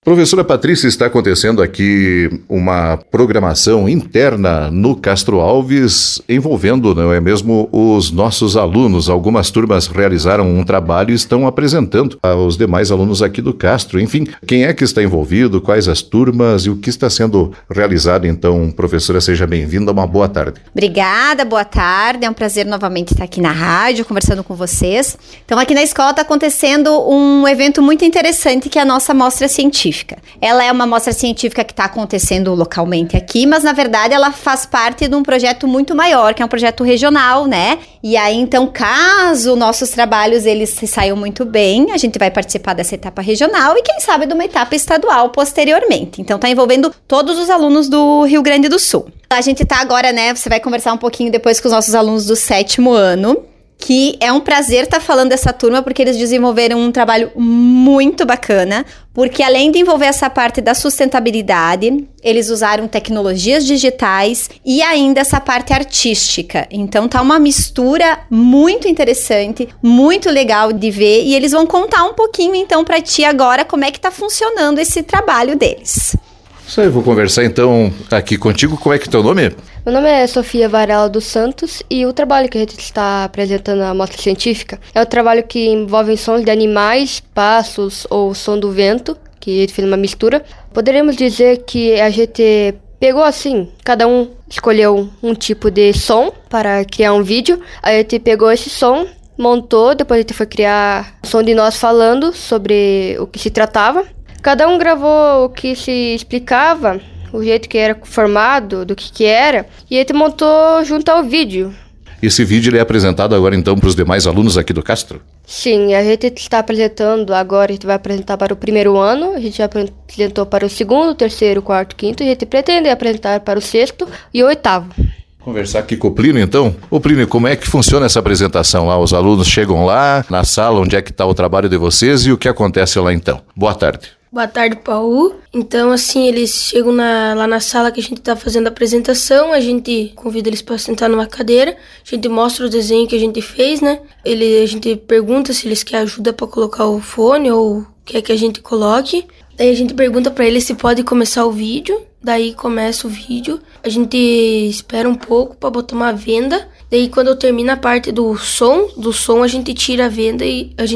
Professora Patrícia, está acontecendo aqui uma programação interna no Castro Alves envolvendo, não é mesmo, os nossos alunos. Algumas turmas realizaram um trabalho e estão apresentando aos demais alunos aqui do Castro. Enfim, quem é que está envolvido, quais as turmas e o que está sendo realizado? Então, professora, seja bem-vinda, uma boa tarde. Obrigada, boa tarde. É um prazer novamente estar aqui na rádio, conversando com vocês. Então, aqui na escola está acontecendo um evento muito interessante, que é a nossa mostra científica. Ela é uma mostra científica que está acontecendo localmente aqui, mas na verdade ela faz parte de um projeto muito maior, que é um projeto regional, né? E aí, então, caso nossos trabalhos eles se saiam muito bem, a gente vai participar dessa etapa regional e quem sabe de uma etapa estadual posteriormente. Então, está envolvendo todos os alunos do Rio Grande do Sul. A gente está agora, né? Você vai conversar um pouquinho depois com os nossos alunos do 7º ano. Que é um prazer estar falando dessa turma, porque eles desenvolveram um trabalho muito bacana, porque além de envolver essa parte da sustentabilidade, eles usaram tecnologias digitais e ainda essa parte artística. Então tá uma mistura muito interessante, muito legal de ver, e eles vão contar um pouquinho então para ti agora como é que tá funcionando esse trabalho deles. Isso aí, vou conversar então aqui contigo. Como é que é teu nome? Meu nome é Sofia Varela dos Santos e o trabalho que a gente está apresentando na mostra científica é um trabalho que envolve sons de animais, passos ou som do vento, que a gente fez uma mistura. Poderíamos dizer que a gente pegou assim, cada um escolheu um tipo de som para criar um vídeo. A gente pegou esse som, montou, depois a gente foi criar o som de nós falando sobre o que se tratava. Cada um gravou o que se explicava, o jeito que era formado, do que era, e a gente montou junto ao vídeo. Esse vídeo ele é apresentado agora então para os demais alunos aqui do Castro? Sim, a gente está apresentando agora, a gente vai apresentar para o 1º ano, a gente já apresentou para o 2º, 3º, 4º, 5º, e a gente pretende apresentar para o 6º e o 8º. Conversar aqui com o Plínio, então. Ô Plínio, como é que funciona essa apresentação lá? Os alunos chegam lá, na sala, onde é que está o trabalho de vocês e o que acontece lá então? Boa tarde. Boa tarde, Paulo. Então, assim, eles chegam lá na sala que a gente tá fazendo a apresentação, a gente convida eles para sentar numa cadeira, a gente mostra o desenho que a gente fez, né? A gente pergunta se eles querem ajuda para colocar o fone ou quer que a gente coloque. Daí a gente pergunta para eles se pode começar o vídeo, daí começa o vídeo. A gente espera um pouco para botar uma venda. Daí quando termina a parte do som a gente tira a venda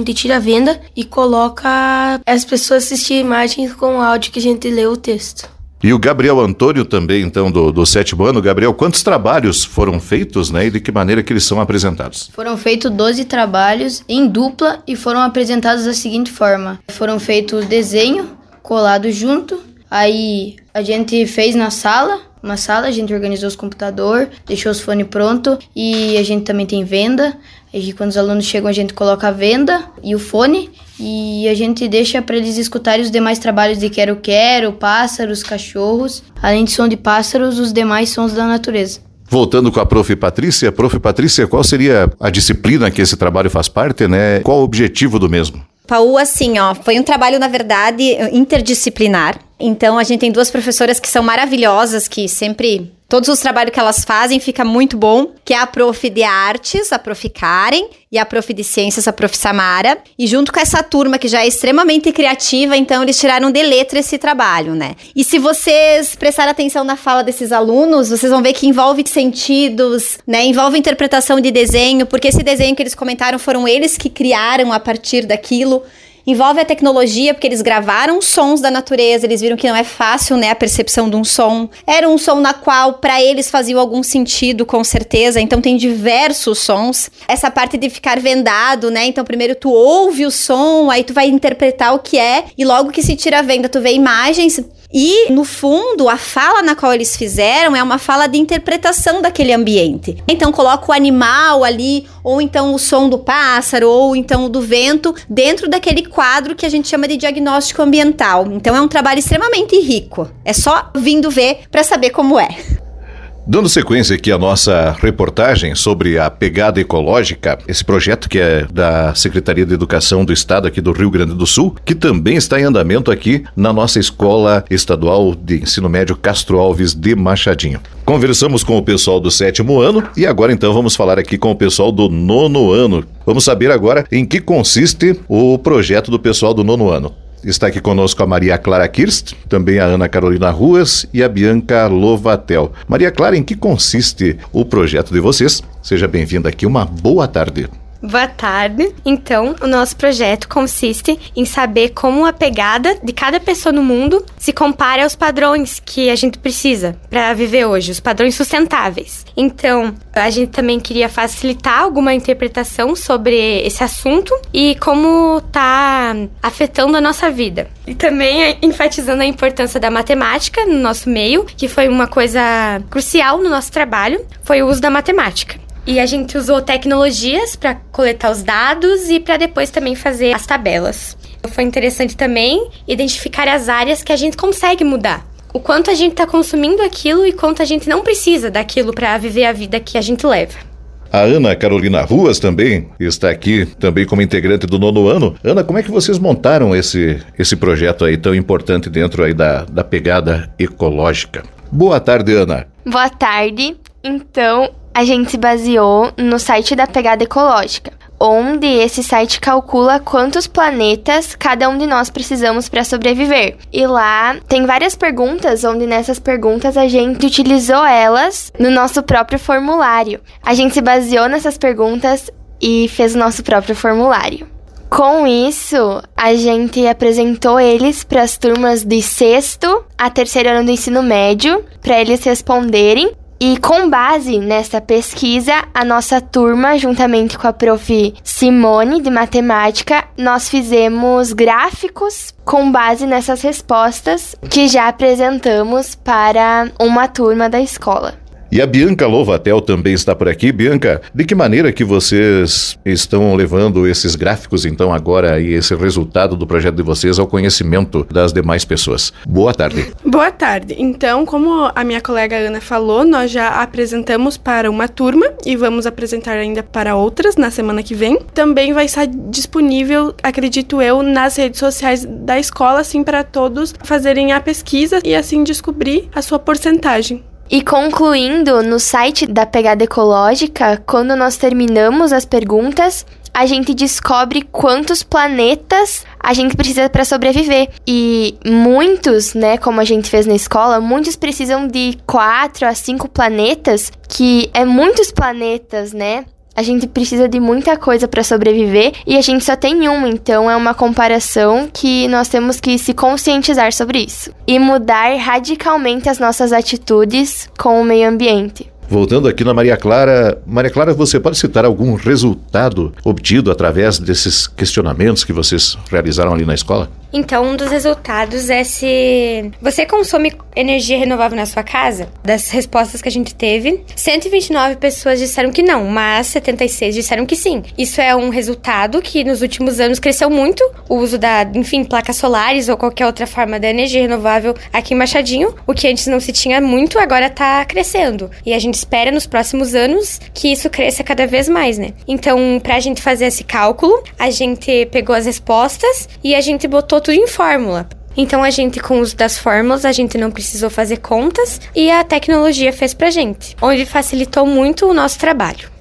e coloca as pessoas assistir imagens com o áudio que a gente lê o texto. E o Gabriel Antônio também, então, do 7º ano. Gabriel, quantos trabalhos foram feitos, né, e de que maneira que eles são apresentados? Foram feitos 12 trabalhos em dupla e foram apresentados da seguinte forma. Foram feitos desenho colado junto, aí a gente fez na sala, a gente organizou os computadores, deixou os fones prontos e a gente também tem venda. E quando os alunos chegam, a gente coloca a venda e o fone e a gente deixa para eles escutarem os demais trabalhos de quero-quero, pássaros, cachorros, além de som de pássaros, os demais sons da natureza. Voltando com a Prof. Patrícia. Prof. Patrícia, qual seria a disciplina que esse trabalho faz parte, né? Qual o objetivo do mesmo? Paul, assim, foi um trabalho, na verdade, interdisciplinar. Então, a gente tem duas professoras que são maravilhosas, que sempre... Todos os trabalhos que elas fazem fica muito bom, que é a Prof. de Artes, a Prof. Karen, e a Prof. de Ciências, a Prof. Samara. E junto com essa turma, que já é extremamente criativa, então eles tiraram de letra esse trabalho, né? E se vocês prestarem atenção na fala desses alunos, vocês vão ver que envolve sentidos, né? Envolve interpretação de desenho, porque esse desenho que eles comentaram foram eles que criaram a partir daquilo. Envolve a tecnologia, porque eles gravaram sons da natureza, eles viram que não é fácil, né, a percepção de um som. Era um som na qual, para eles, fazia algum sentido, com certeza. Então, tem diversos sons. Essa parte de ficar vendado, né, então primeiro tu ouve o som, aí tu vai interpretar o que é, e logo que se tira a venda, tu vê imagens. E, no fundo, a fala na qual eles fizeram é uma fala de interpretação daquele ambiente. Então, coloca o animal ali, ou então o som do pássaro, ou então o do vento, dentro daquele quadro que a gente chama de diagnóstico ambiental. Então, é um trabalho extremamente rico. É só vindo ver para saber como é. Dando sequência aqui à nossa reportagem sobre a pegada ecológica, esse projeto que é da Secretaria de Educação do Estado aqui do Rio Grande do Sul, que também está em andamento aqui na nossa Escola Estadual de Ensino Médio Castro Alves de Machadinho. Conversamos com o pessoal do 7º ano e agora então vamos falar aqui com o pessoal do 9º ano. Vamos saber agora em que consiste o projeto do pessoal do 9º ano. Está aqui conosco a Maria Clara Kirst, também a Ana Carolina Ruas e a Bianca Lovatel. Maria Clara, em que consiste o projeto de vocês? Seja bem-vinda aqui, uma boa tarde. Boa tarde. Então, o nosso projeto consiste em saber como a pegada de cada pessoa no mundo se compara aos padrões que a gente precisa para viver hoje, os padrões sustentáveis. Então, a gente também queria facilitar alguma interpretação sobre esse assunto e como está afetando a nossa vida. E também enfatizando a importância da matemática no nosso meio, que foi uma coisa crucial no nosso trabalho, foi o uso da matemática. E a gente usou tecnologias para coletar os dados e para depois também fazer as tabelas. Foi interessante também identificar as áreas que a gente consegue mudar. O quanto a gente está consumindo aquilo e quanto a gente não precisa daquilo para viver a vida que a gente leva. A Ana Carolina Ruas também está aqui, também como integrante do 9º ano. Ana, como é que vocês montaram esse projeto aí tão importante dentro aí da pegada ecológica? Boa tarde, Ana. Boa tarde. Então, a gente se baseou no site da Pegada Ecológica, onde esse site calcula quantos planetas cada um de nós precisamos para sobreviver. E lá tem várias perguntas, onde nessas perguntas a gente utilizou elas no nosso próprio formulário. A gente se baseou nessas perguntas e fez o nosso próprio formulário. Com isso, a gente apresentou eles para as turmas de 6º a 3º ano do ensino médio, para eles responderem. E com base nessa pesquisa, a nossa turma, juntamente com a prof. Simone, de matemática, nós fizemos gráficos com base nessas respostas que já apresentamos para uma turma da escola. E a Bianca Lovatel também está por aqui. Bianca, de que maneira que vocês estão levando esses gráficos, então, agora, e esse resultado do projeto de vocês ao conhecimento das demais pessoas? Boa tarde. Boa tarde. Então, como a minha colega Ana falou, nós já apresentamos para uma turma e vamos apresentar ainda para outras na semana que vem. Também vai estar disponível, acredito eu, nas redes sociais da escola, assim, para todos fazerem a pesquisa e assim descobrir a sua porcentagem. E concluindo, no site da Pegada Ecológica, quando nós terminamos as perguntas, a gente descobre quantos planetas a gente precisa para sobreviver. E muitos, né, como a gente fez na escola, muitos precisam de 4 a 5 planetas, que é muitos planetas, né? A gente precisa de muita coisa para sobreviver e a gente só tem um, então é uma comparação que nós temos que se conscientizar sobre isso e mudar radicalmente as nossas atitudes com o meio ambiente. Voltando aqui na Maria Clara, você pode citar algum resultado obtido através desses questionamentos que vocês realizaram ali na escola? Então, um dos resultados é se você consome energia renovável na sua casa. Das respostas que a gente teve, 129 pessoas disseram que não, mas 76 disseram que sim. Isso é um resultado que nos últimos anos cresceu muito, o uso placas solares ou qualquer outra forma de energia renovável aqui em Machadinho. O que antes não se tinha muito, agora tá crescendo. E a gente espera nos próximos anos que isso cresça cada vez mais, né? Então, pra gente fazer esse cálculo, a gente pegou as respostas e a gente botou tudo em fórmula. Então, a gente, com o uso das fórmulas, a gente não precisou fazer contas e a tecnologia fez pra gente, onde facilitou muito o nosso trabalho.